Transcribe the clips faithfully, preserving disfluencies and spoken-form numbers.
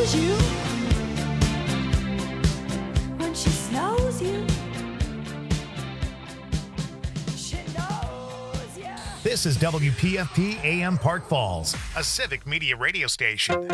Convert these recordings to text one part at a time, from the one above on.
knows you. When she snows you. She knows you. This is W P F P A M Park Falls, a civic media radio station.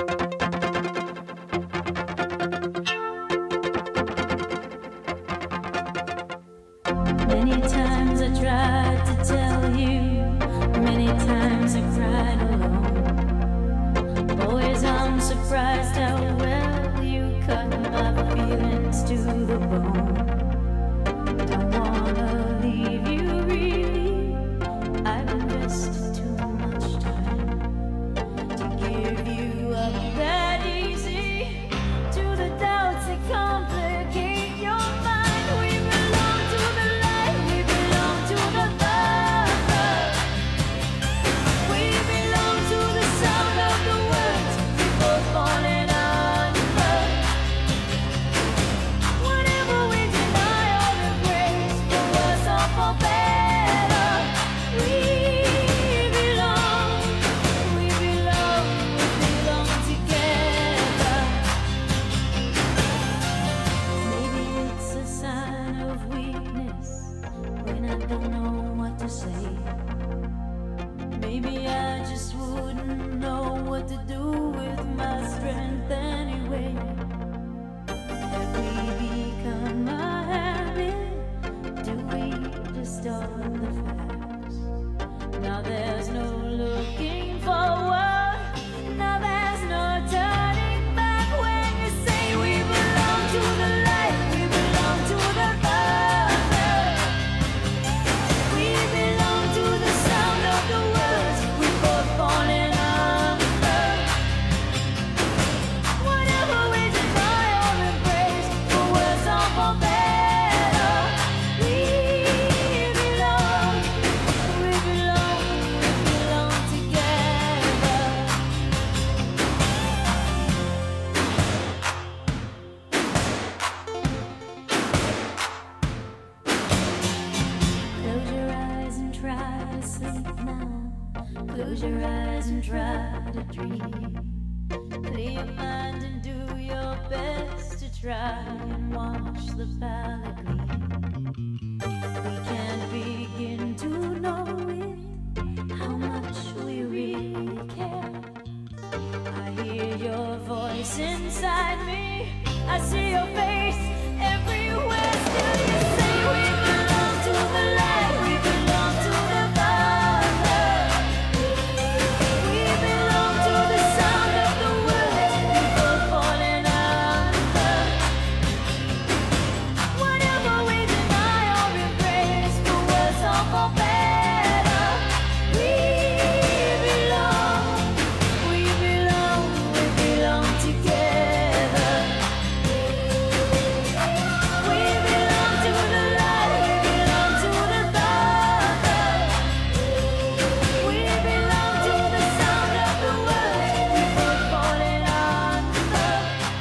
Many times I tried to tell you, many times I cried alone. Always I'm surprised how well you cut my feelings to the bone. Don't wanna leave you really, I've invested too much time to give you up that easy to the doubts that complicate your mind. We belong to the light, we belong to the love. We belong to the sound of the words we both falling under. Whatever we deny or embrace, for worse or for better, we belong, we belong, we belong together. Maybe it's a sign of weakness when I don't know what to say. Maybe I just wouldn't know what to do with my strength anyway. Have we become a habit? Do we distort the facts? Now there's no looking forward. Now there's no turning back when you say we belong to the light, we belong to the love. We belong to the sound of the words we both falling under. Whatever we deny or embrace, for worse or for better, we belong, we belong, we belong together. Close your eyes and try to sleep now. Close your eyes and try to dream. Clear your mind and do your best to try and watch the palette gleam. We can't begin to know it, how much we really care. I hear your voice inside me, I see your face everywhere. Still you say we belong to the light, we belong to the love. We belong to the sound of the words we both falling under. Whatever we deny or embrace, for worse or for better, we belong, we belong, we belong together. We belong to the light, we belong to the love. We belong to the sound of the words we both falling under.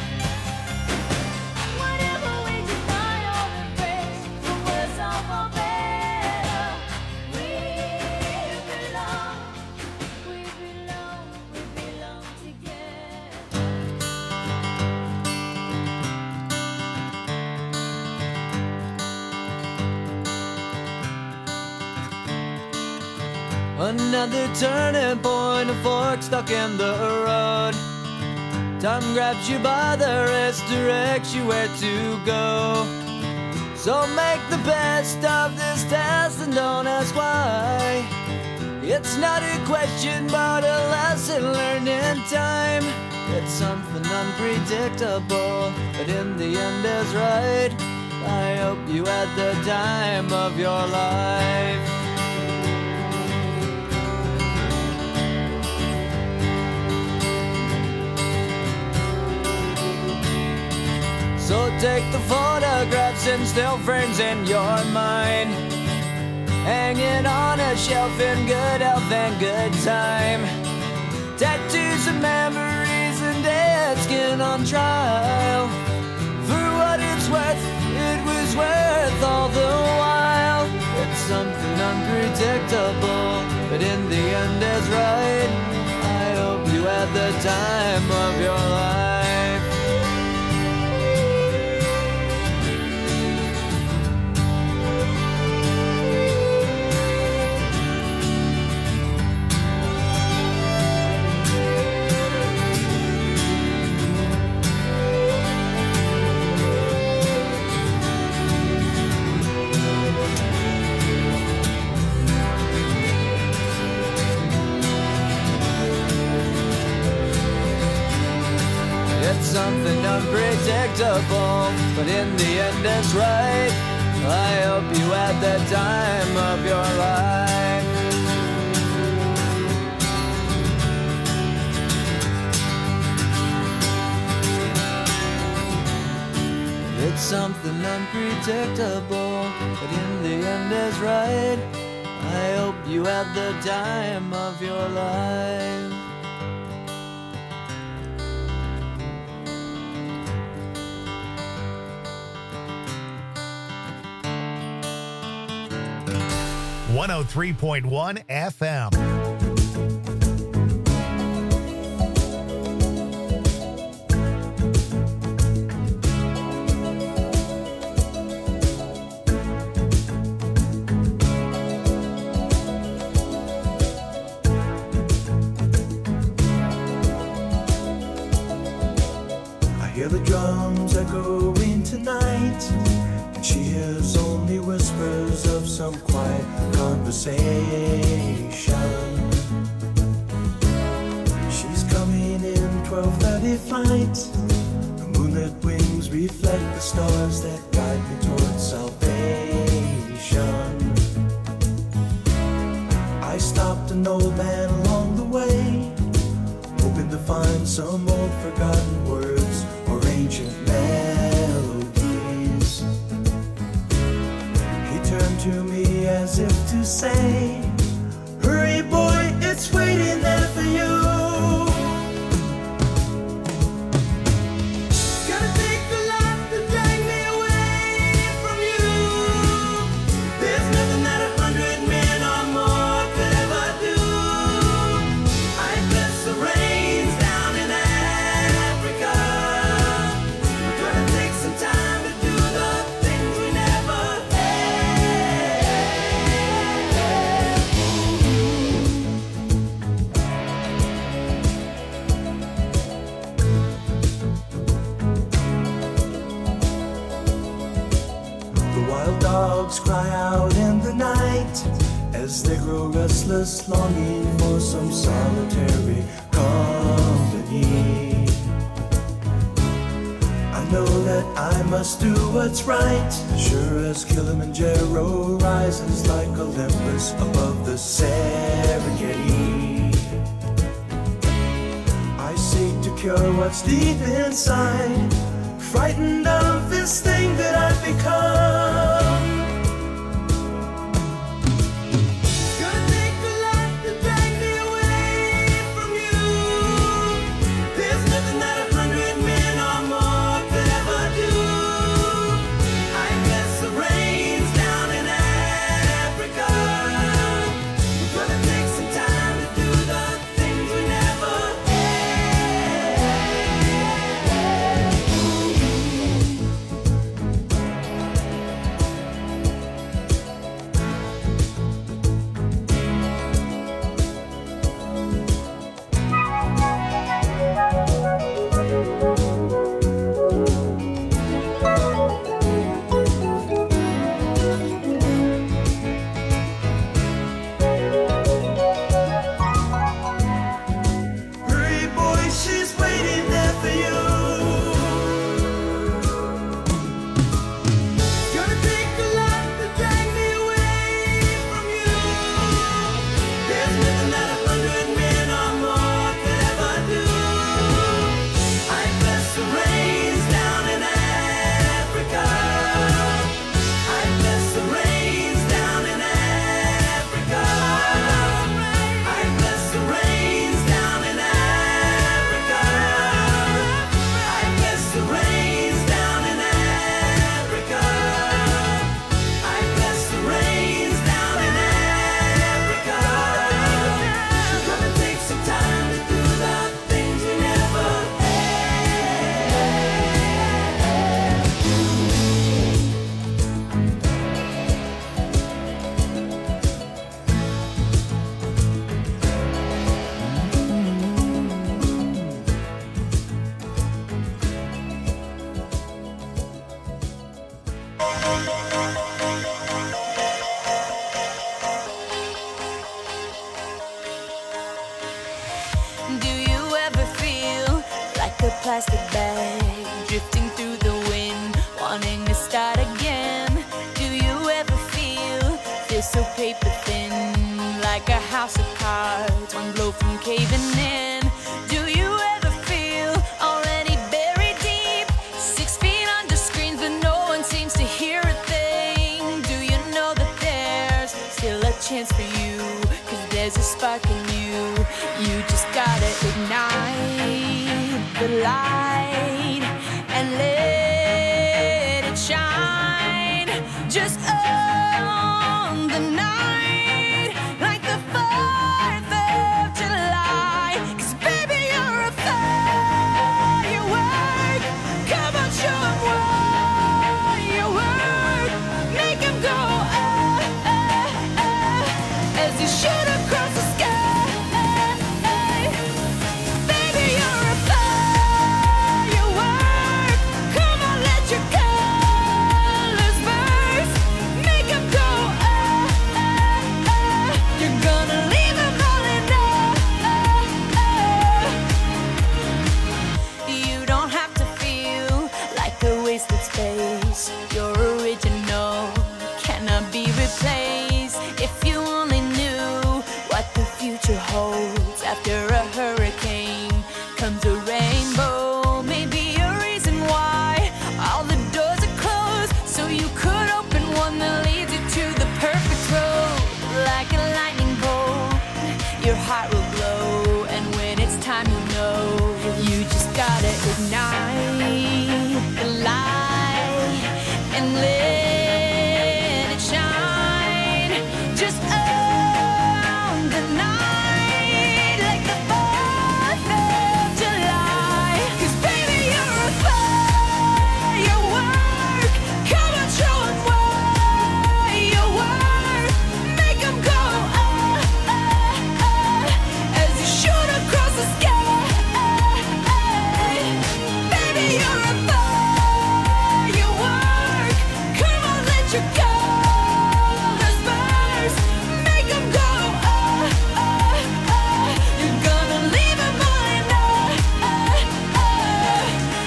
Whatever we deny or embrace, for worse or for better, we belong, we belong, we belong together. Another turning point, a fork stuck in the road. Time grabs you by the wrist, directs you where to go. So make the best of this test and don't ask why. It's not a question but a lesson learned in time. It's something unpredictable, but in the end is right. I hope you had the time of your life. So take the photographs and still frames in your mind, hanging on a shelf in good health and good time. Tattoos and memories and dead skin on trial. For what it's worth, it was worth all the while. It's something unpredictable, but in the end is right. I hope you had the time of your life. It's something unpredictable, but in the end it's right. I hope you had the time of your life. It's something unpredictable, but in the end is right. I hope you had the time of your life. one oh three point one F M. Hear the drums echoing tonight, and she hears only whispers of some quiet conversation. She's coming in twelve thirty flight. The moonlit wings reflect the stars that guide me towards salvation. I stopped an old man along the way, hoping to find some old forgotten words or ancient melodies. He turned to me as if to say, hurry boy, it's waiting there for you. Gotta take a lot to drag me away from you. There's nothing that a hundred men or more could ever do. I bless the rains down in Africa. We're gonna take some time to do the things we never The wild dogs cry out in the night as they grow restless, longing for some solitary company. I know that I must do what's right, sure as Kilimanjaro rises like Olympus above the Serengeti. I seek to cure what's deep inside, frightened of this thing that I've become. Gonna take a lot to drag me away from you. There's nothing that a hundred men or more could ever do. I guess the rains down in Africa. We're gonna take some time to do the things we never had. plastic bag, drifting through the wind, wanting to start again. Do you ever feel this so paper thin, like a house of cards, one blow from caving in? Do you ever feel already buried deep, six feet under screens, but no one seems to hear a thing? Do you know that there's still a chance for you, 'cause there's a spark in you. You just gotta ignite the light and let it shine. Just own the night like the fourth of July. 'Cause baby, you're a firework. Come on, show 'em what you work. Make 'em go ah, ah, ah, as you shoot across the sky. Baby, you're a firework. Come on, let your colors burst. Make 'em go ah, ah, ah. You're gonna leave 'em all in ah. You don't have to feel like a wasted space. You're original, cannot be replaced. If you only knew what the future holds. After a hurricane comes a rainbow. Maybe a reason why all the doors are closed, so you could open one that leads you to the perfect road. Like a lightning bolt, your heart will glow, and when it's time, you know you just gotta ignite the light and let it shine. Just own the night like the fourth of July. 'Cause baby, you're a firework. Come on, show 'em what you work. Make 'em go ah, ah, ah, as you shoot across the sky. Baby, you're a firework. Come on, let your colors burst. Make 'em go ah, ah, ah. You're gonna leave 'em all in ah, ah, ah.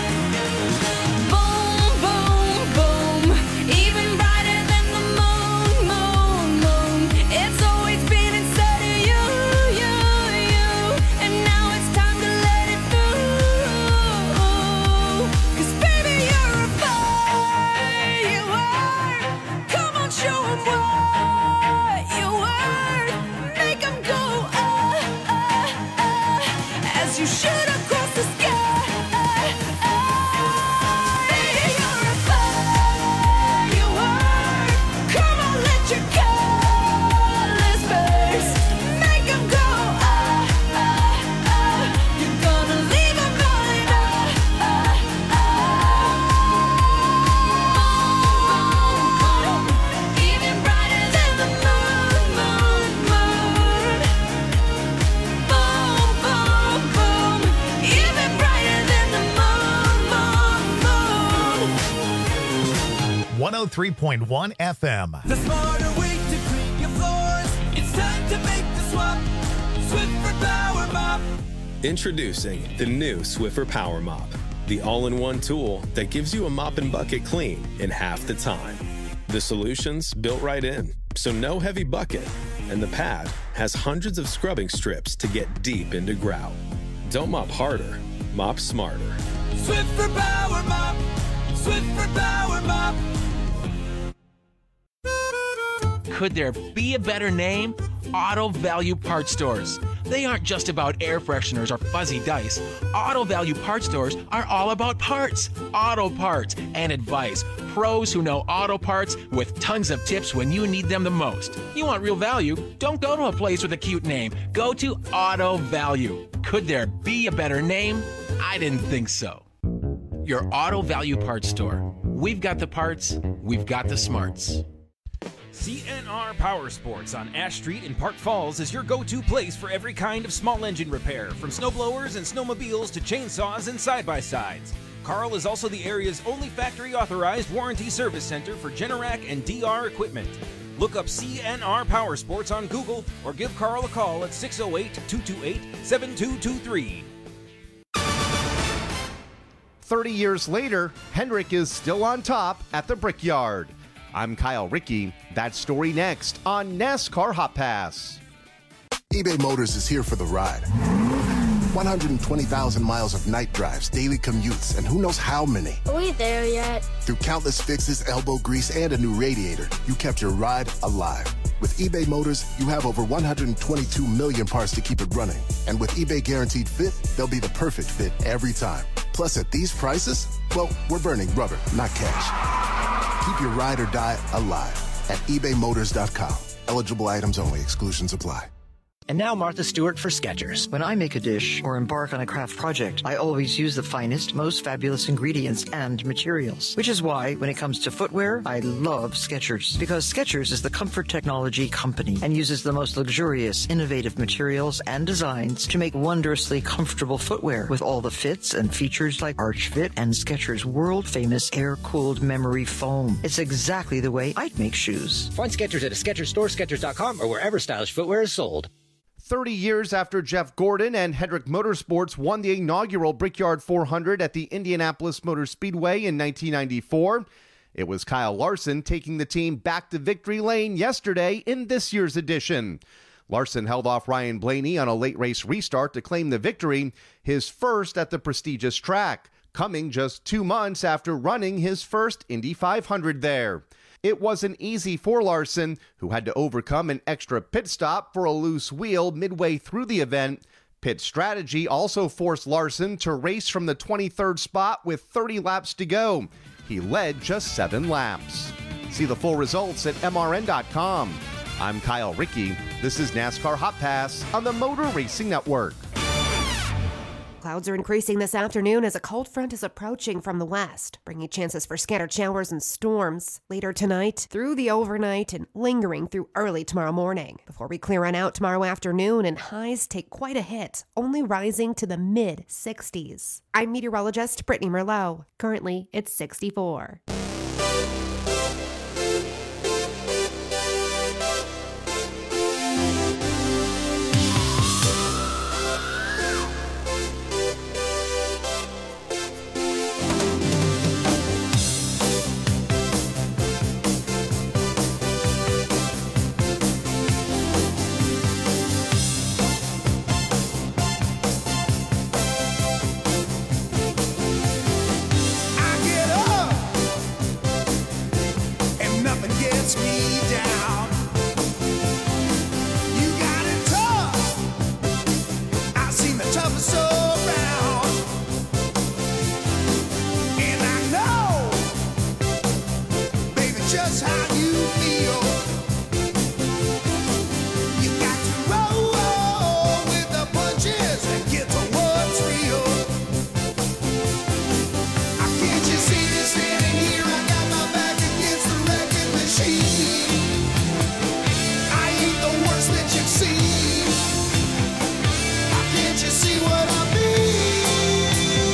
Boom, boom, boom. Even brighter than the moon, moon, moon. It's always been inside of you, you, you. And now it's time to let it through. 'Cause baby, you're a firework. Come on, show 'em what you worth. Make 'em go ah, ah, ah, as you shoot across the sky. Baby, you're a firework. Come on, let your colors burst. Make 'em go ah, ah, ah. You're gonna leave 'em all in ah, ah, ah. Even brighter than the moon, moon, moon. Boom, boom, boom. Even brighter than the moon, moon, moon. one oh three point one F M. The smarter way to clean your floors. It's time to make the swap. Swiffer Power Mop. Introducing the new Swiffer Power Mop, the all-in-one tool that gives you a mop and bucket clean in half the time. The solution's built right in, so no heavy bucket, and the pad has hundreds of scrubbing strips to get deep into grout. Don't mop harder, mop smarter. Swiffer Power Mop. Swiffer Power Mop. Could there be a better name? Auto Value Part Stores. They aren't just about air fresheners or fuzzy dice. Auto Value Part Stores are all about parts, auto parts, and advice. Pros who know auto parts with tons of tips when you need them the most. You want real value? Don't go to a place with a cute name. Go to Auto Value. Could there be a better name? I didn't think so. Your Auto Value Part Store. We've got the parts, we've got the smarts. C N R Power Sports on Ash Street in Park Falls is your go-to place for every kind of small engine repair, from snowblowers and snowmobiles to chainsaws and side-by-sides. Carl is also the area's only factory-authorized warranty service center for Generac and D R equipment. Look up C N R Power Sports on Google or give Carl a call at six oh eight, two two eight, seven two two three. thirty years later, Hendrick is still on top at the Brickyard. I'm Kyle Rickey. That story next on NASCAR Hot Pass. eBay Motors is here for the ride. one hundred twenty thousand miles of night drives, daily commutes, and who knows how many. Are we there yet? Through countless fixes, elbow grease, and a new radiator, you kept your ride alive. With eBay Motors, you have over one hundred twenty-two million parts to keep it running. And with eBay Guaranteed Fit, they'll be the perfect fit every time. Plus, at these prices, well, we're burning rubber, not cash. Keep your ride or die alive at ebay motors dot com. Eligible items only. Exclusions apply. And now Martha Stewart for Skechers. When I make a dish or embark on a craft project, I always use the finest, most fabulous ingredients and materials. Which is why, when it comes to footwear, I love Skechers. Because Skechers is the comfort technology company and uses the most luxurious, innovative materials and designs to make wondrously comfortable footwear with all the fits and features like Arch Fit and Skechers' world-famous air-cooled memory foam. It's exactly the way I'd make shoes. Find Skechers at a Skechers store, Skechers dot com, or wherever stylish footwear is sold. thirty years after Jeff Gordon and Hendrick Motorsports won the inaugural Brickyard four hundred at the Indianapolis Motor Speedway in nineteen ninety-four, it was Kyle Larson taking the team back to victory lane yesterday in this year's edition. Larson held off Ryan Blaney on a late race restart to claim the victory, his first at the prestigious track, coming just two months after running his first Indy five hundred there. It wasn't easy for Larson, who had to overcome an extra pit stop for a loose wheel midway through the event. Pit strategy also forced Larson to race from the twenty-third spot with thirty laps to go. He led just seven laps. See the full results at M R N dot com. I'm Kyle Rickey. This is NASCAR Hot Pass on the Motor Racing Network. Clouds are increasing this afternoon as a cold front is approaching from the west, bringing chances for scattered showers and storms later tonight, through the overnight, and lingering through early tomorrow morning. Before we clear on out tomorrow afternoon, and highs take quite a hit, only rising to the mid sixties. I'm meteorologist Brittany Merlot. Currently, it's sixty-four.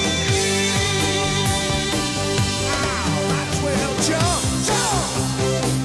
Jump, jump.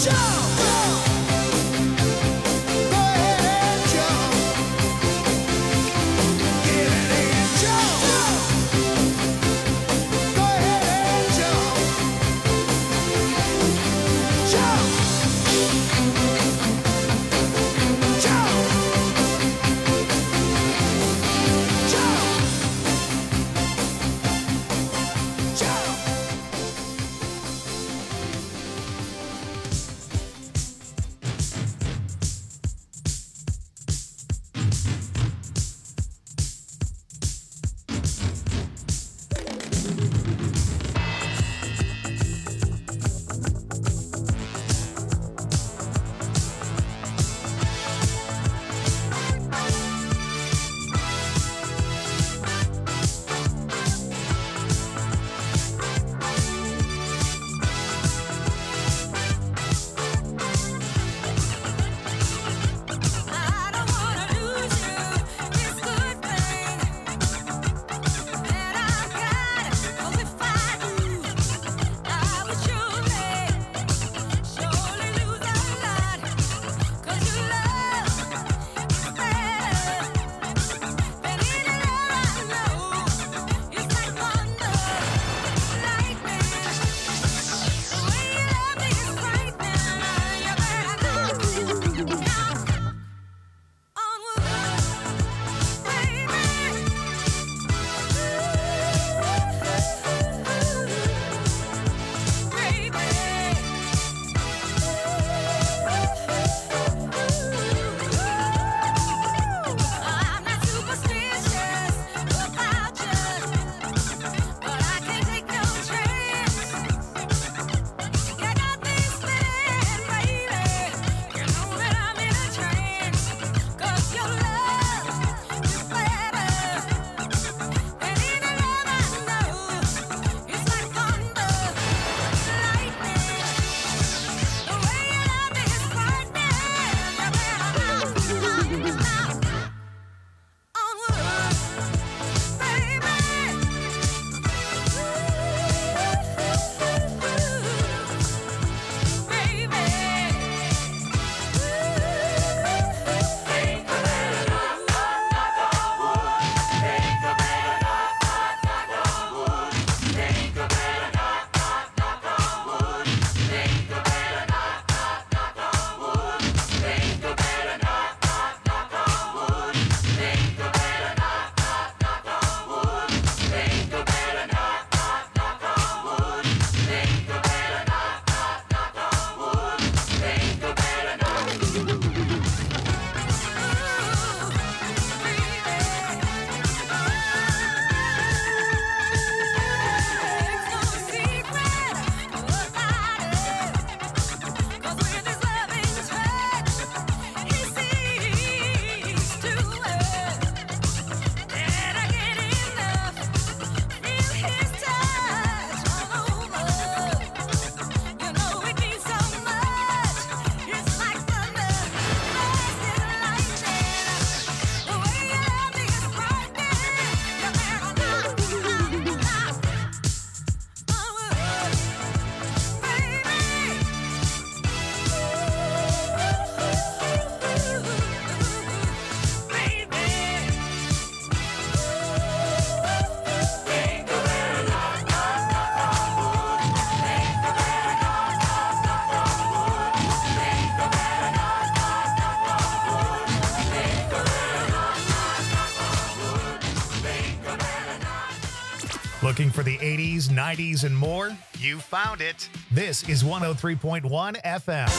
Looking for the eighties, nineties, and more? You found it. This is one oh three point one F M.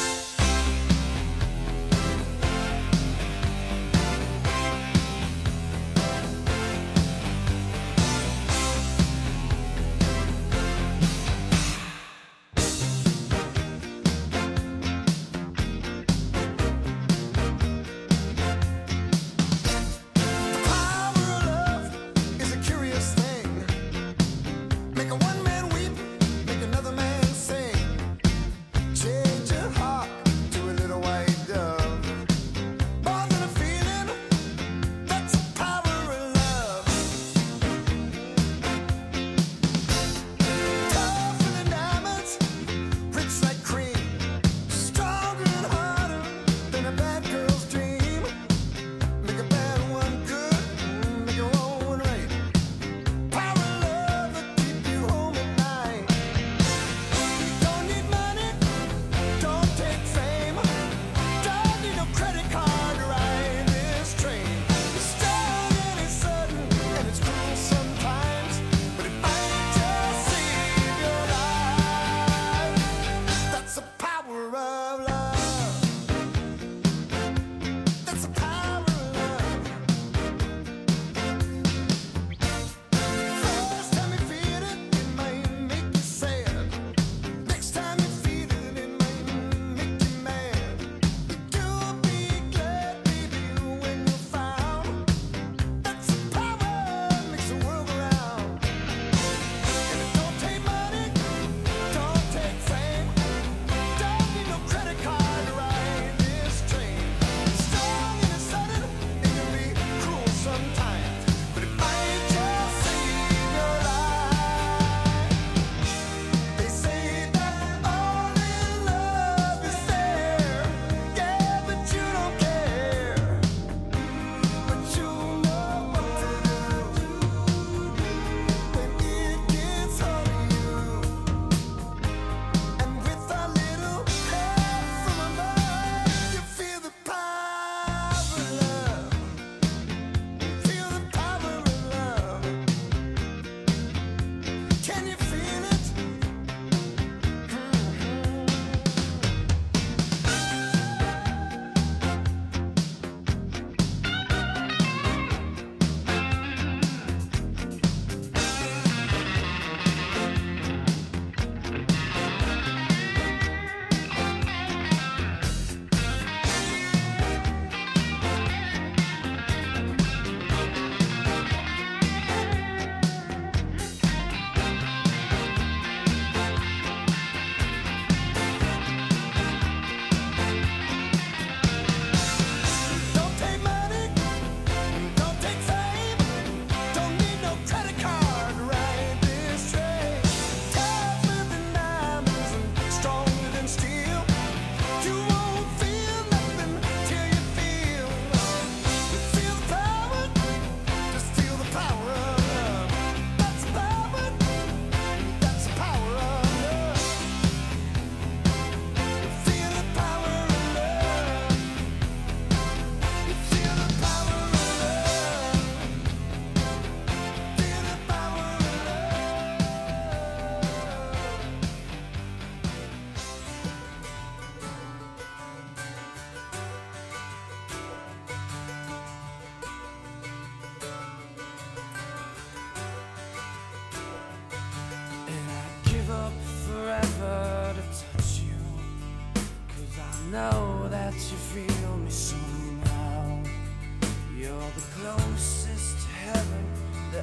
Make a one man weep, make another man sing. Change your heart.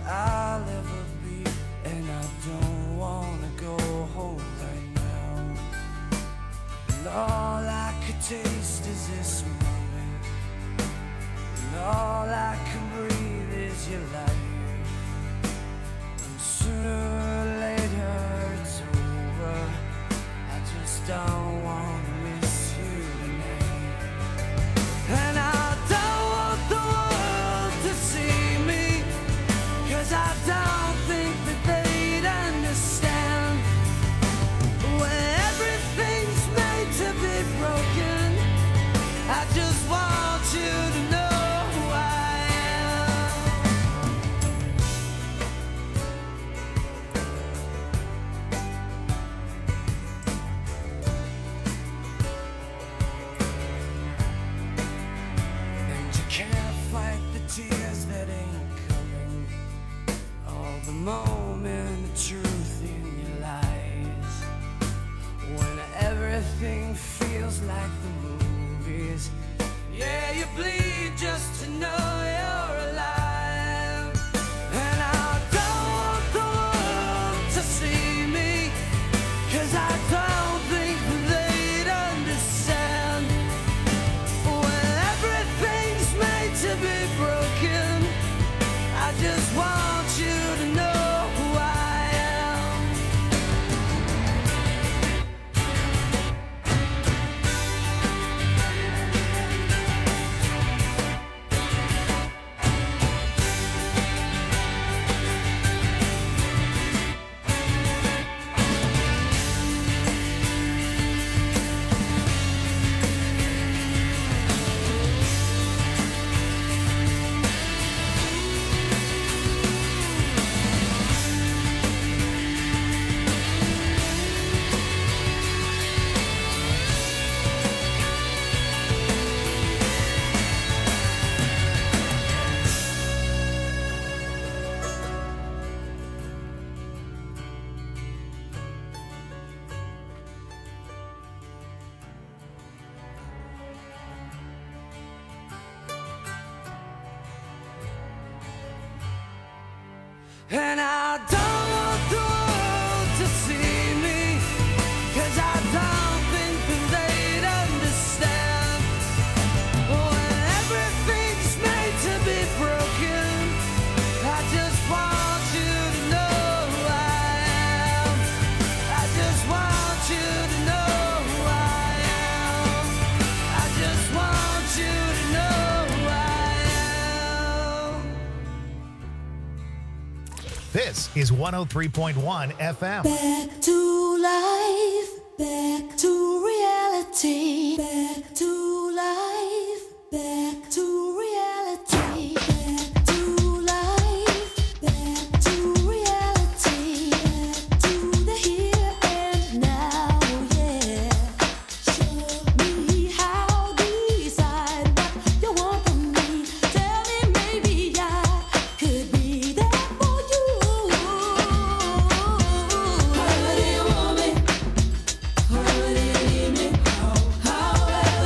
I'll ever be, and I don't wanna go home right now. And all I could taste is this moment, and all I can breathe is your life. And sooner or later it's over. I just don't wanna miss you tonight. And I don't want the world to see me, 'cause I don't think that they'd understand. When everything's made to be broken, I just want you to know who I am. And you can't fight the tears that ain't coming, all the moment of truth in your lies. When everything feels like the movies, yeah, you bleed just to know you're alive. And I don't want the world to see me, 'cause I don't think they'd understand. When everything's made to be broken, I just want you to know who I am. And I don't want the world to see me, 'cause I don't think that they'd understand. When everything's made to be broken, I just want you to know who I am. I just want you to know who I am. I just want you to know who I am. This is one oh three point one F M. Back to life, back to reality, back to life, back to reality, back to life, back to reality, back to the here and now, yeah. Show me how, decide what you want from me. Tell me maybe I could be there for you. How do you want me? How do you need me? However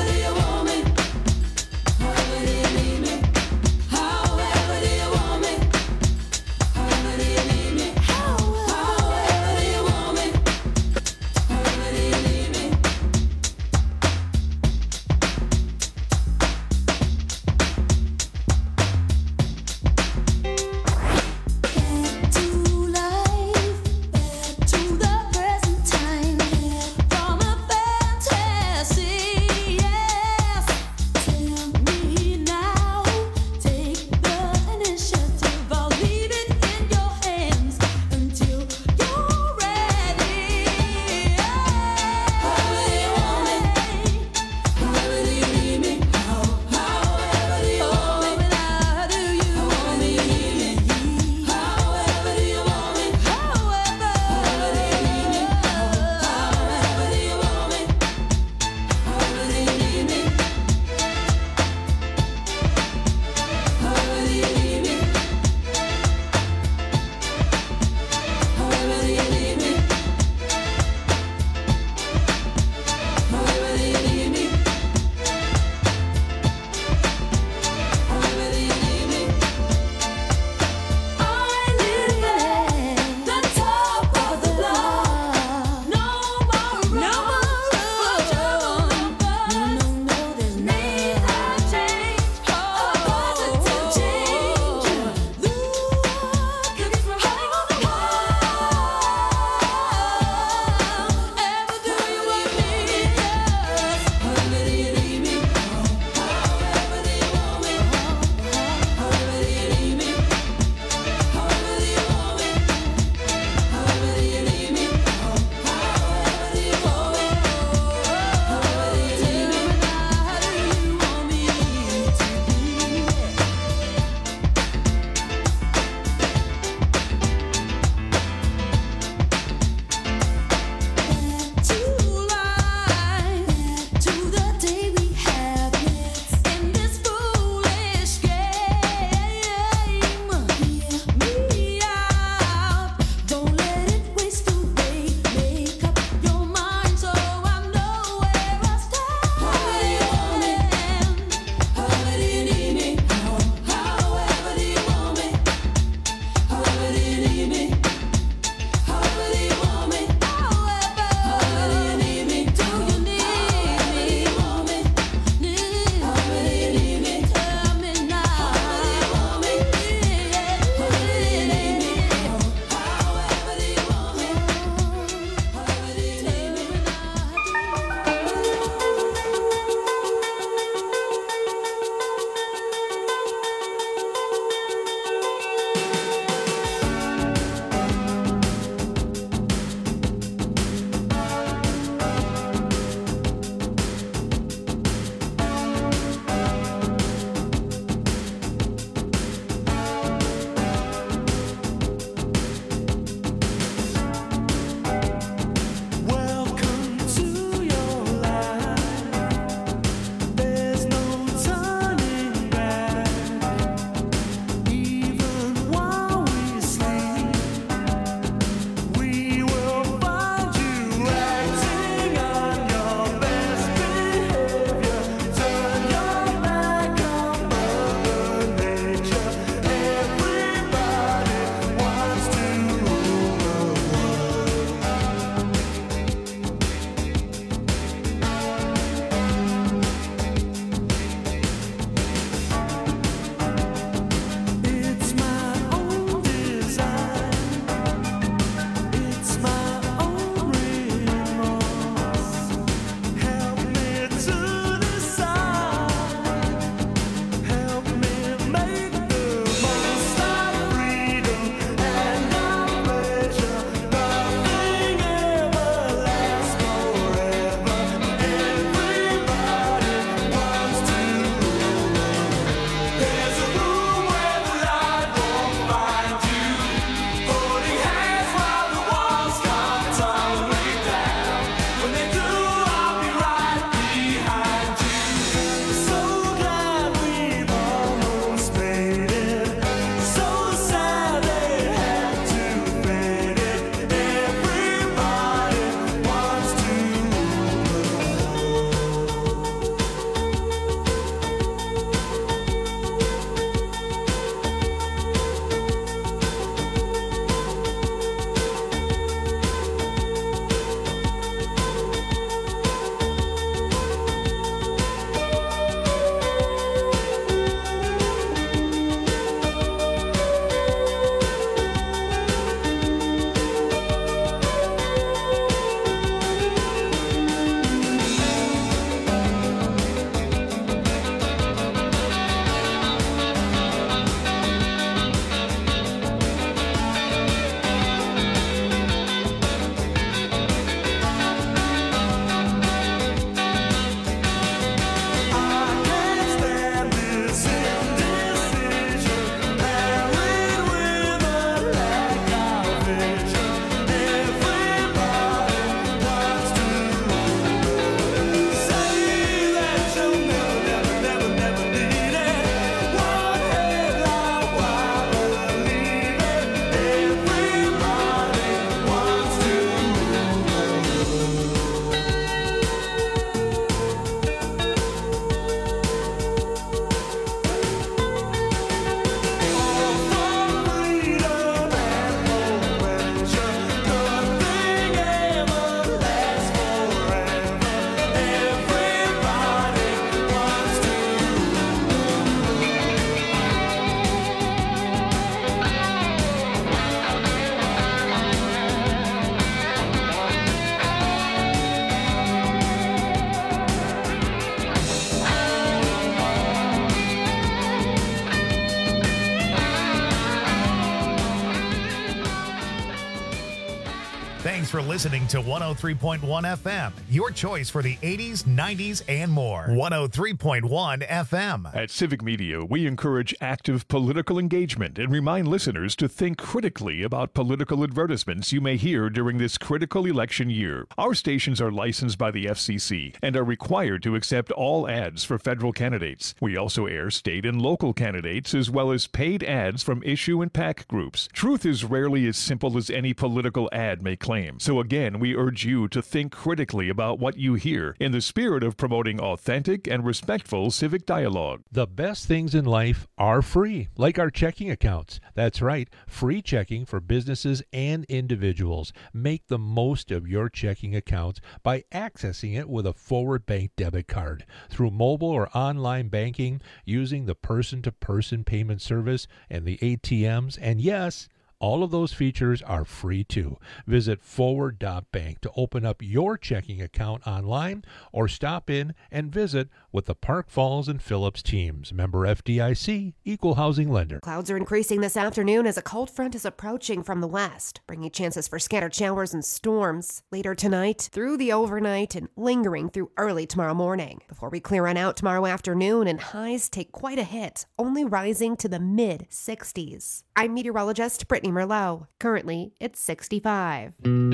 Thanks for listening to one oh three point one F M, your choice for the eighties, nineties, and more. one oh three point one F M. At Civic Media, we encourage active political engagement and remind listeners to think critically about political advertisements you may hear during this critical election year. Our stations are licensed by the F C C and are required to accept all ads for federal candidates. We also air state and local candidates as well as paid ads from issue and PAC groups. Truth is rarely as simple as any political ad may claim. So again, we urge you to think critically about what you hear in the spirit of promoting authentic and respectful civic dialogue. The best things in life are free, like our checking accounts. That's right, free checking for businesses and individuals. Make the most of your checking accounts by accessing it with a Forward Bank debit card through mobile or online banking, using the person-to-person payment service and the A T Ms, and yes, all of those features are free too. Visit forward dot bank to open up your checking account online or stop in and visit with the Park Falls and Phillips teams. Member F D I C, Equal Housing Lender. Clouds are increasing this afternoon as a cold front is approaching from the west, bringing chances for scattered showers and storms later tonight, through the overnight, and lingering through early tomorrow morning. Before we clear on out tomorrow afternoon, and highs take quite a hit, only rising to the mid sixties. I'm meteorologist Brittany Merlot. Currently, it's sixty-five.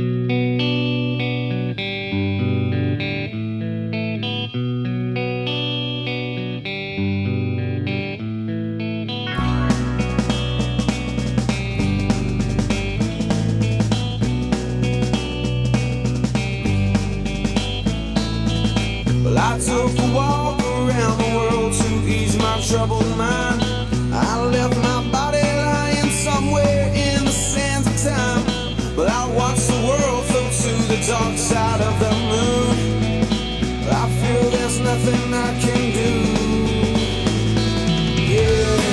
Well, I took a walk around the world to ease my troubled mind. I left my body lying somewhere in the sands of time. But I watched the world float to the dark side of the moon. I feel there's nothing I can do. Yeah.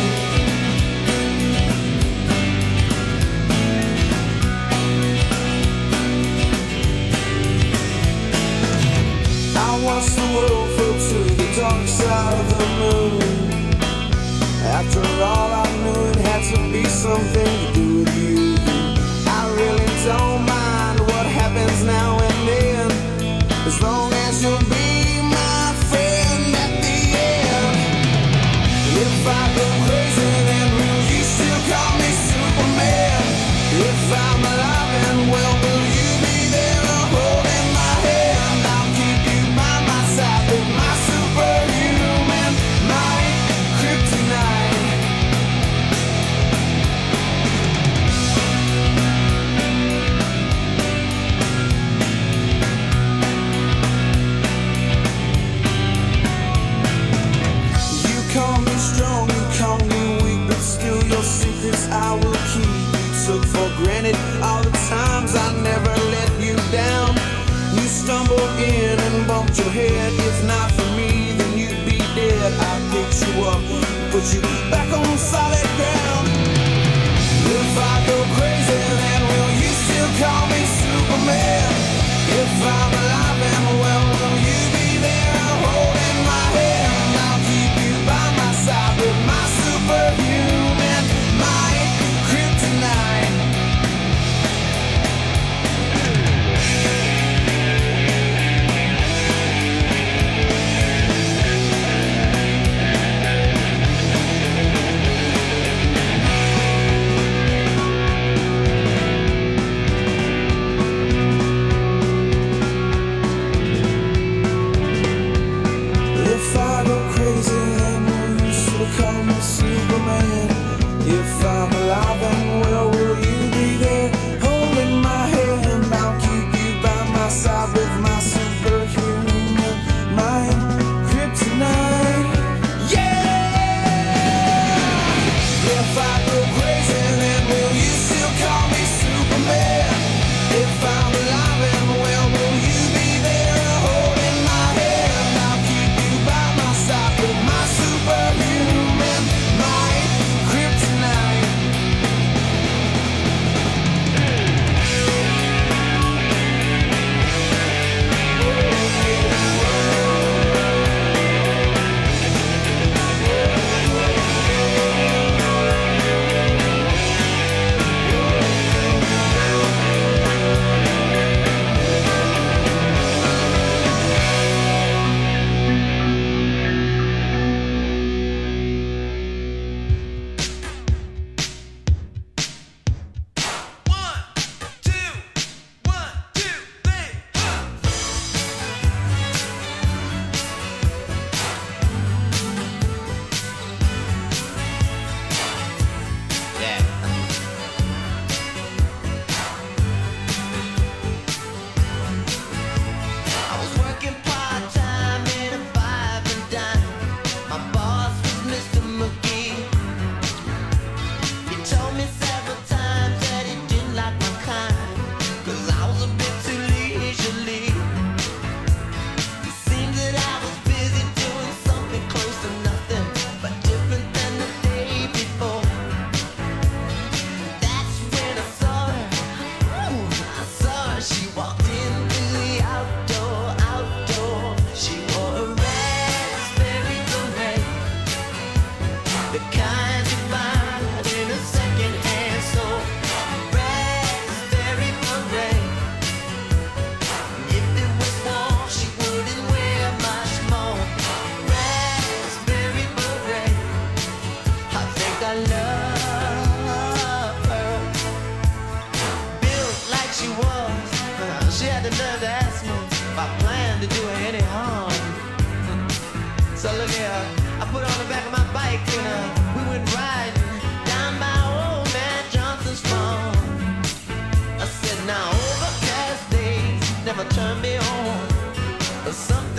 I watched the world float to the dark side of the moon. After all, I knew it had to be something to do with you. I really don't mind what happens now and then, as long as you'll be my friend at the end. If I go crazy, then will you still call me Superman? If I'm alive and well, will you be there holding my hand? I'll keep you by my side with my superhuman might, kryptonite. Call me strong, you call me weak, but still your secrets I will keep. You took for granted all the times I never let you down. You stumbled in and bumped your head. If not for me, then you'd be dead. I picked you up, put you back on solid ground. If I go crazy, then will you still call me Superman? If I'm alive and well, will you be there holding my hand? I'll keep you by my side with my superhuman might, kryptonite.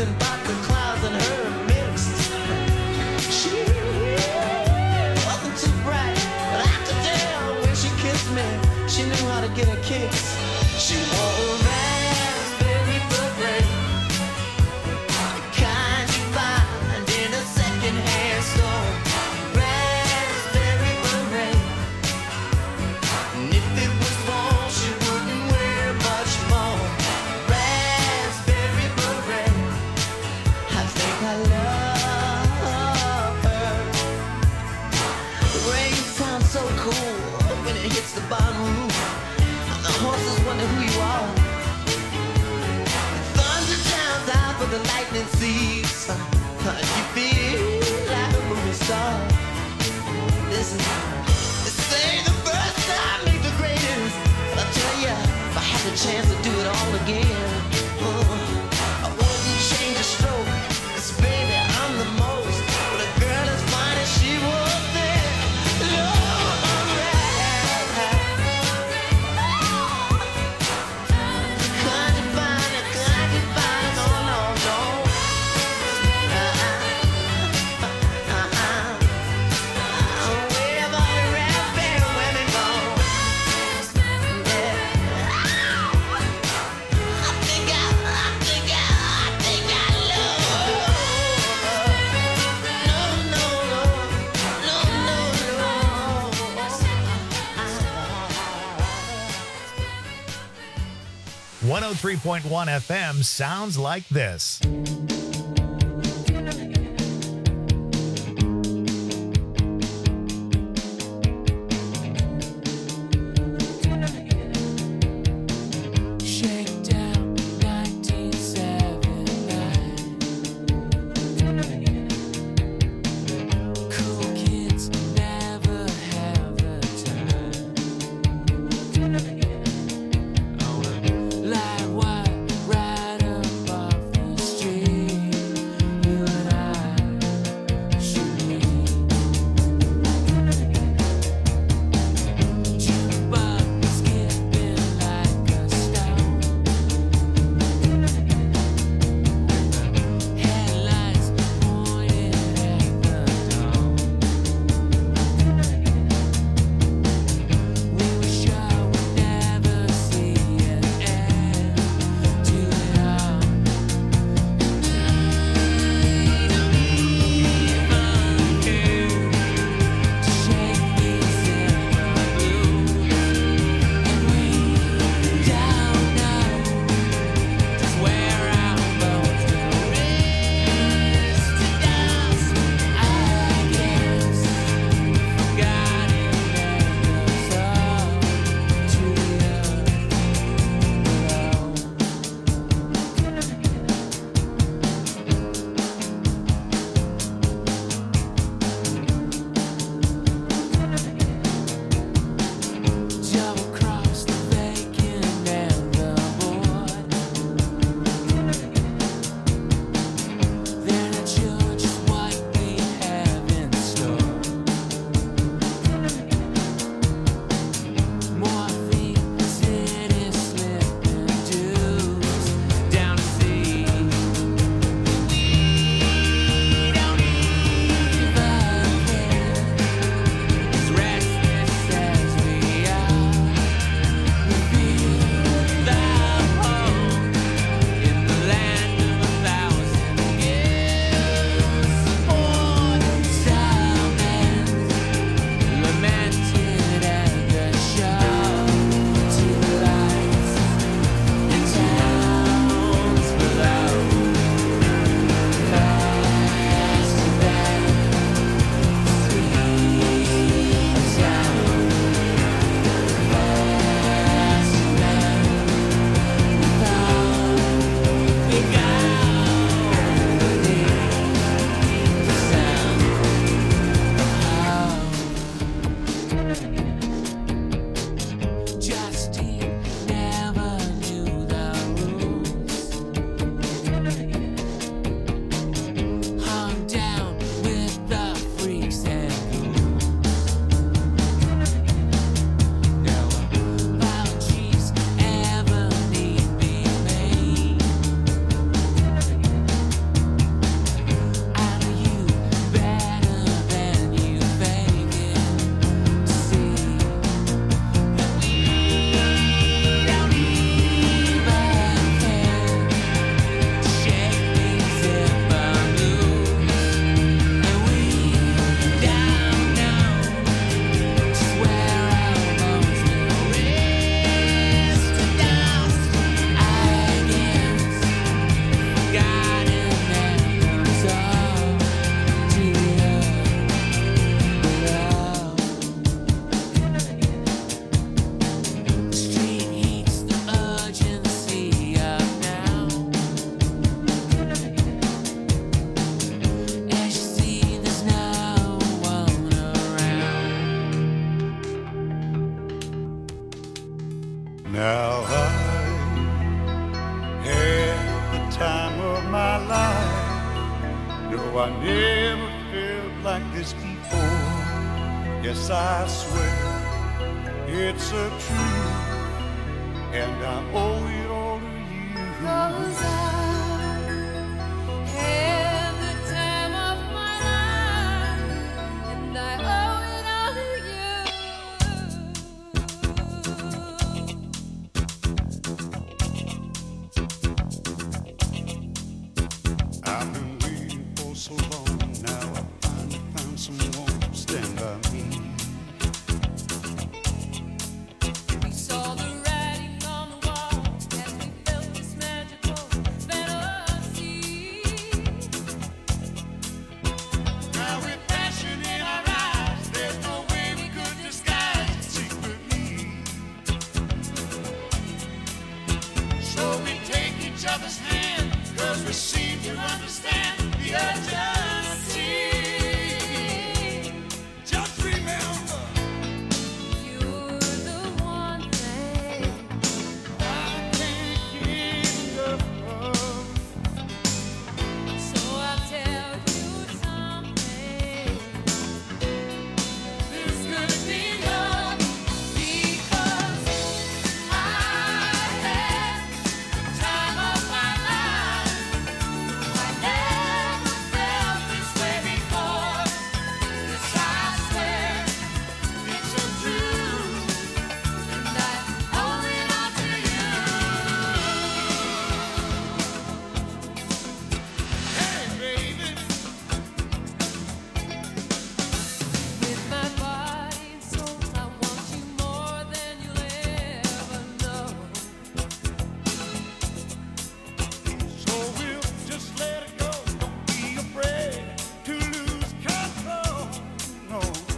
nothing but the clouds and her mixed. She wasn't too bright, but I could tell when she kissed me, she knew how to get her kicks. She wore a raspberry beret, the kind you find in a second-hand store. Raspberry beret, and if it was worn, she wouldn't wear much more. Raspberry beret, I think I love her. The rain sounds so cool when it hits the barn roof. The horses wonder who you are. Thunder drowns out, but the lightning sees. You feel like a movie star. Listen, they say the first time make the greatest. But I tell ya, if I had the chance to do it all again, uh, I wouldn't change a stroke. 'Cause baby, I'm the most. But a girl as fine as she was there. Lord, I'm one oh three point one F M sounds like this. Shakedown nineteen seventy-nine. Cool kids never have the time. Light wire right up off the street. Now I had the time of my life. No, I never felt like this before. Yes, I swear it's a truth, and I owe it all to you. 'Cause I had the time of my life, and I owe it all to you. I've been waiting for so long. Now I finally found someone to stand by me. We saw the writing on the wall as we felt this magical fantasy. Now with passion in our eyes, there's no way we could disguise it secretly. So we take each other's hand, 'cause we seem to understand the urgency. Just remember, You're the one thing I can't get enough of. So I'll tell you something. This could be love because I had the time of my life. I never felt this way before. Yes, I swear it's a truth, and I owe it all to you. Hey, baby, With my body and soul, I want you more than you'll ever know. so we'll just let it go. Don't be afraid to lose control. No.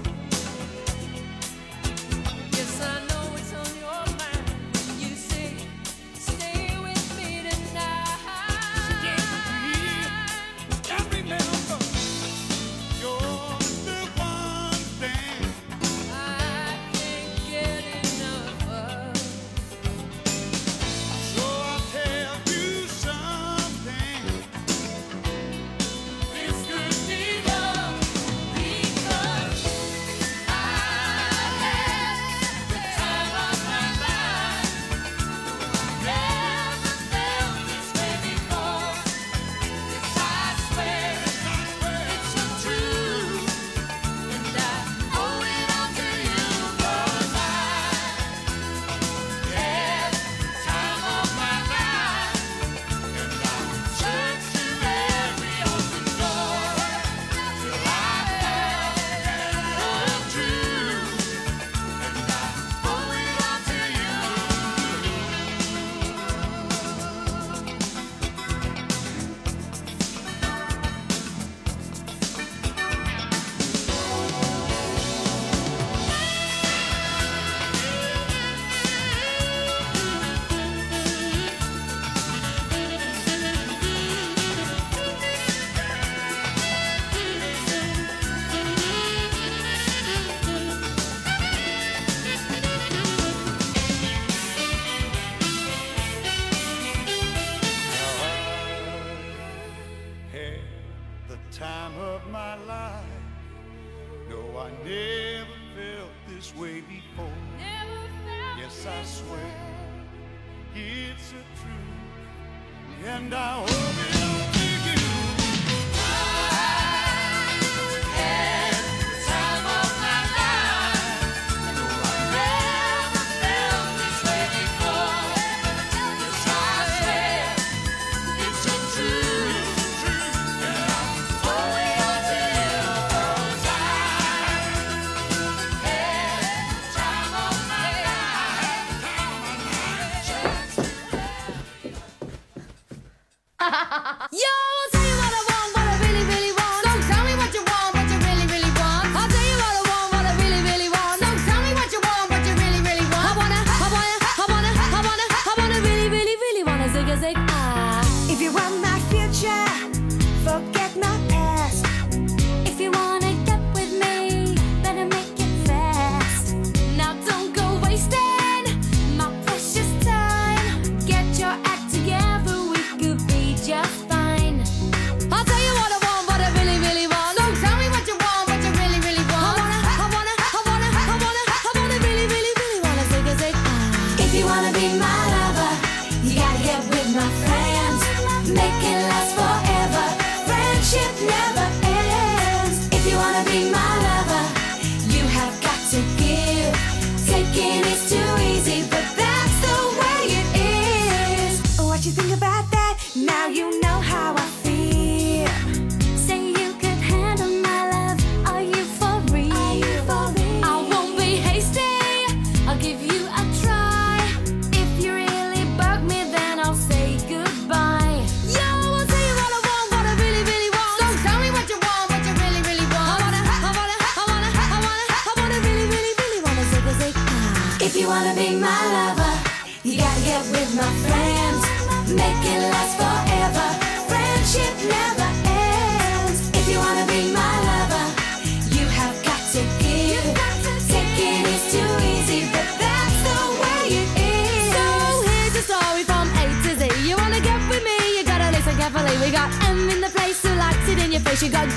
Yes, I know it's on your mind when you say, stay with me tonight. And remember, you're the one thing I can't get enough of. So I'll tell you something. This could be love because I had the time of my life. Never felt this way before. Yes, I swear it's a truth, and I owe it all to you. 'Cause I had the time of my life, and I searched through every open door till I found the truth, and I owe it all to you. had the time of my life. No, I never felt this way before. Never felt Yes, I swear it's a truth, and I owe it all to you. had the time of my life. No, I never felt this way before. Yes, I swear it's a truth, and I owe it all to you. 'Cause I had the time of my life. wanna be my lover, you gotta get with my friends. Make it last forever. Friendship never ends. If you wanna be my lover, you have got to give. Taking is too easy, but that's the way it is. What you think about that? Now you know how I feel. Say you could handle my love. Are you for real? Are you for real? I won't be hasty. I'll give you a try. If you really bug me, then I'll say goodbye. Yo, I'll tell you what I want, what I really, really want. So tell me what you want, what you really, really want. I wanna, I wanna, I wanna, I wanna, I wanna really, really, really wanna zig a zig. If you wanna be my lover, you gotta get with my friends. Make it last forever. Friendship never ends. If you wanna be my lover, you have got to give. Taking is too easy, but that's the way it is. So here's the story from A to Z. You wanna get with me, you gotta listen carefully. We got M in the place who likes it in your face. You got